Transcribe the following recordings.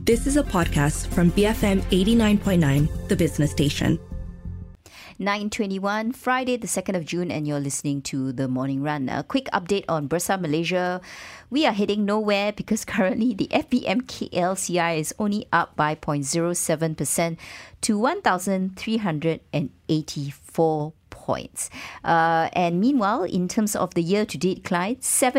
This is a podcast from BFM 89.9, the business station. 9:21, Friday, the 2nd of June, and you're listening to The Morning Run. A quick update on Bursa Malaysia. We are heading nowhere because currently the FBM KLCI is only up by 0.07% to 1,384 points. And meanwhile, in terms of the year-to-date decline,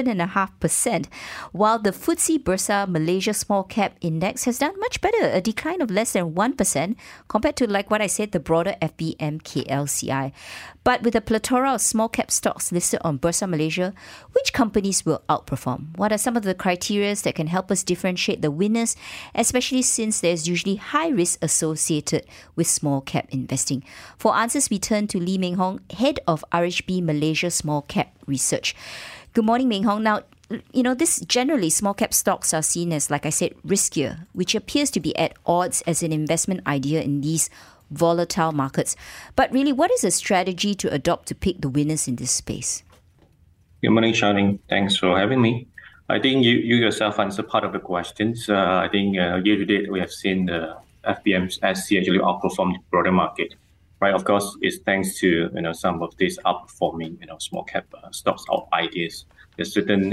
7.5%, while the FTSE Bursa Malaysia Small Cap Index has done much better, a decline of less than 1% compared to, like what I said, the broader FBM KLCI. But with a plethora of small cap stocks listed on Bursa Malaysia, which companies will outperform? What are some of the criteria that can help us differentiate the winners, especially since there's usually high risk associated with small cap investing? For answers, we turn to Lee Meng Hong, Head of RHB Malaysia Small Cap Research. Good morning, Meng Hong. Now, this generally small cap stocks are seen as, like I said, riskier, which appears to be at odds as an investment idea in these volatile markets. But really, what is a strategy to adopt to pick the winners in this space? Good morning, Charlene. Thanks for having me. I think you yourself answered part of the questions. I think year to date, we have seen the FBM's SC actually outperform the broader market. Right, of course, it's thanks to some of these outperforming small cap stocks or ideas. There's certain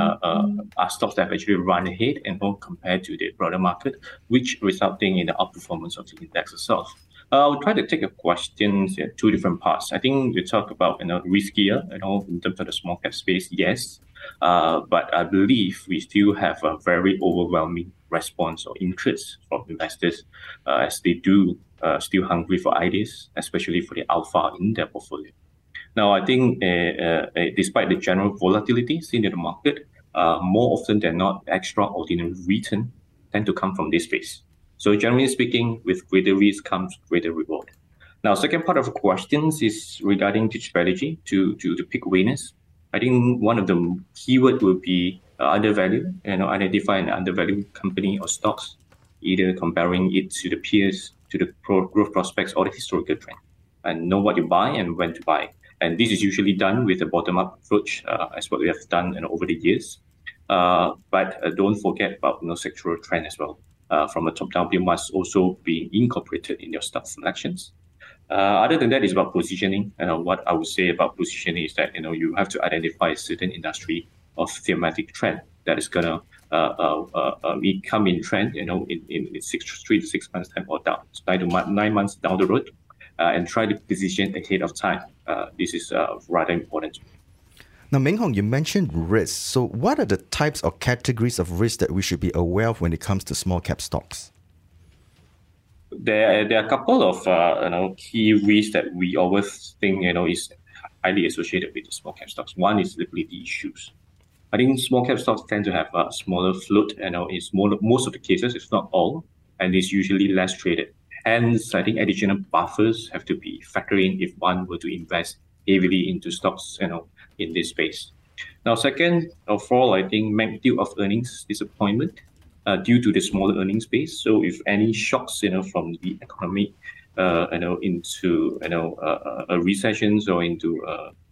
stocks that have actually run ahead compared to the broader market, which resulting in the outperformance of the index itself. I'll try to take a questions in two different parts. I think you talk about riskier, in terms of the small cap space, yes, but I believe we still have a very overwhelming response or interest from investors as they do still hungry for ideas, especially for the alpha in their portfolio. Now, I think despite the general volatility seen in the market, more often than not, extraordinary return tend to come from this space. So generally speaking, with greater risk comes greater reward. Now, second part of the questions is regarding the strategy to pick winners. I think one of the keyword will be undervalue, identify an undervalued company or stocks, either comparing it to the peers, to the growth prospects or the historical trend, and know what you buy and when to buy. And this is usually done with a bottom-up approach, as what we have done over the years. But don't forget about sectoral trend as well. From a top-down view must also be incorporated in your stock selections. Other than that, it's about positioning. What I would say about positioning is that you have to identify a certain industry or thematic trend that is gonna come in trend, in 3 to 6 months time or down, 9 months down the road, and try to position ahead of time. This is rather important. Now, Meng Hong, you mentioned risk. So what are the types or categories of risk that we should be aware of when it comes to small cap stocks? There are a couple of key risks that we always think is highly associated with the small cap stocks. One is liquidity issues. I think small cap stocks tend to have a smaller float, it's most of the cases, if not all, and it's usually less traded. Hence, I think additional buffers have to be factored in if one were to invest heavily into stocks, in this space. Now, second of all, I think magnitude of earnings disappointment due to the smaller earnings base. So, if any shocks, from the economy, into a recessions or into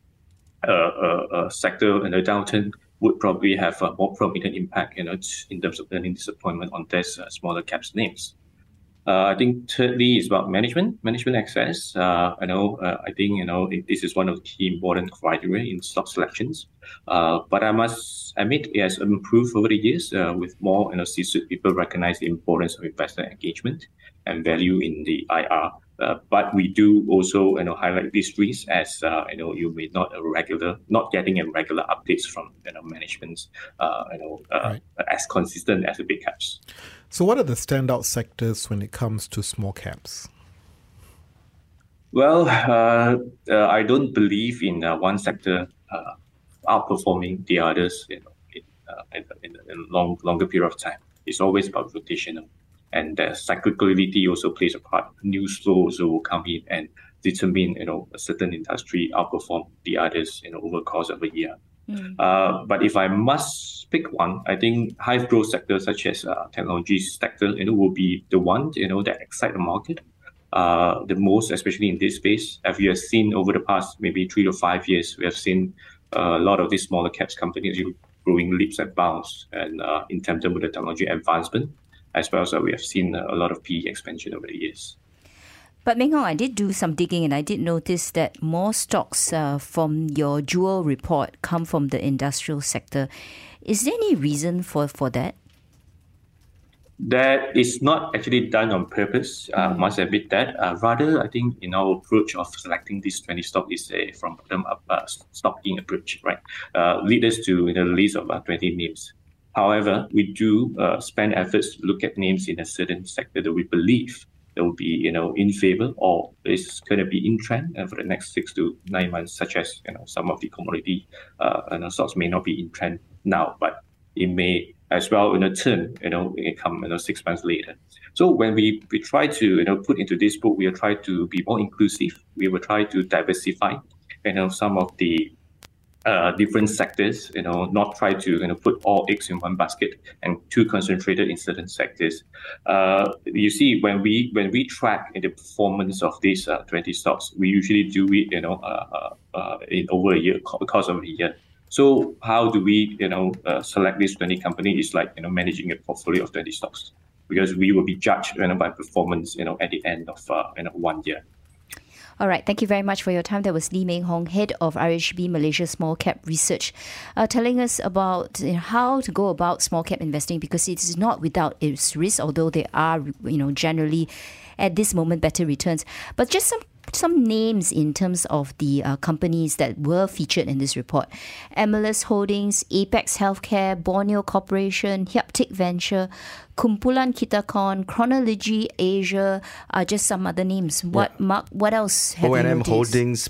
a sector and a downturn would probably have a more prominent impact, in terms of earning disappointment on these smaller caps names. I think thirdly is about management access. I think this is one of the key important criteria in stock selections. But I must admit it has improved over the years with more C-suite people recognize the importance of investor engagement and value in the IR. But we do also highlight these risks as you may not getting a regular updates from managements right, as consistent as the big caps. So what are the standout sectors when it comes to small caps? Well, I don't believe in one sector outperforming the others in a longer period of time. It's always about rotational. And the cyclicality also plays a part. News flow also will come in and determine, a certain industry outperform the others, over the course of a year. But if I must pick one, I think high growth sectors such as technology sector, will be the one, that excite the market the most, especially in this space. As we have seen over the past maybe 3 to 5 years, we have seen a lot of these smaller caps companies growing leaps and bounds and in tandem with the technology advancement. as well as we have seen a lot of PE expansion over the years. But Meng Hong, I did do some digging and I did notice that more stocks from your Jewel report come from the industrial sector. Is there any reason for that? That is not actually done on purpose, must admit that. Rather, I think in our approach of selecting these 20 stocks is a from bottom-up stocking approach, right? Lead us to the list of 20 names. However, we do spend efforts to look at names in a certain sector that we believe that will be, in favor or is going to be in trend for the next 6 to 9 months, such as, some of the commodity stocks may not be in trend now, but it may as well turn, it come 6 months later. So when we try to, put into this book, we will try to be more inclusive. We will try to diversify, some of the different sectors, not try to put all eggs in one basket and too concentrated in certain sectors. You see, when we track the performance of these 20 stocks, we usually do it, in over a year, course of a year. So how do we, select these 20 companies? Is like, managing a portfolio of 20 stocks, because we will be judged by performance, at the end of 1 year. All right. Thank you very much for your time. That was Lee Meng Hong, Head of RHB Malaysia Small Cap Research, telling us about how to go about small cap investing, because it is not without its risk, although there are, generally at this moment better returns. But just some names in terms of the companies that were featured in this report. Emelis Holdings, Apex Healthcare, Borneo Corporation, Hyaptik Venture, Kumpulan Kitakon, Chronology Asia, just some other names. What else have you noticed? O&M Holdings,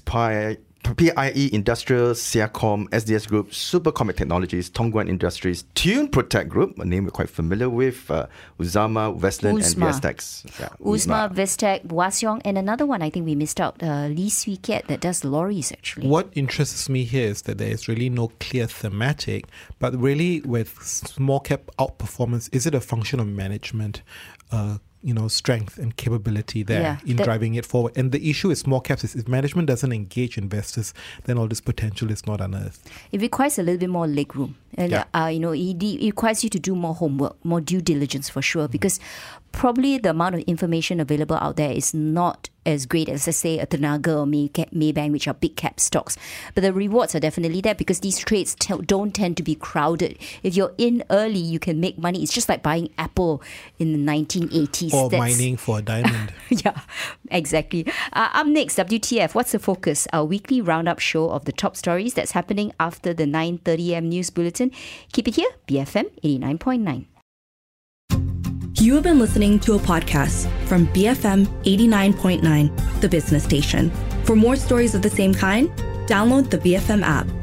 PIE Industrial, Siacom, SDS Group, Supercomic Technologies, Tongguan Industries, Tune Protect Group, a name we're quite familiar with, Uzama, Westland, and Viestex. Yeah, Uzma, Viestex, Wasiong, and another one I think we missed out, Lee Swee Kiat, that does lorries actually. What interests me here is that there is really no clear thematic, but really with small cap outperformance, is it a function of management? Strength and capability there driving it forward. And the issue with small caps is if management doesn't engage investors, then all this potential is not unearthed. It requires a little bit more legroom. And, it requires you to do more homework, more due diligence for sure, because probably the amount of information available out there is not as great as, let's say, a Tenaga or Maybank, which are big cap stocks. But the rewards are definitely there because these trades don't tend to be crowded. If you're in early, you can make money. It's just like buying Apple in the 1980s. Or mining for a diamond. Yeah, exactly. Up next, WTF, What's the Focus? Our weekly roundup show of the top stories that's happening after the 9:30 a.m. news bulletin. Keep it here, BFM 89.9. You have been listening to a podcast from BFM 89.9, the business station. For more stories of the same kind, download the BFM app.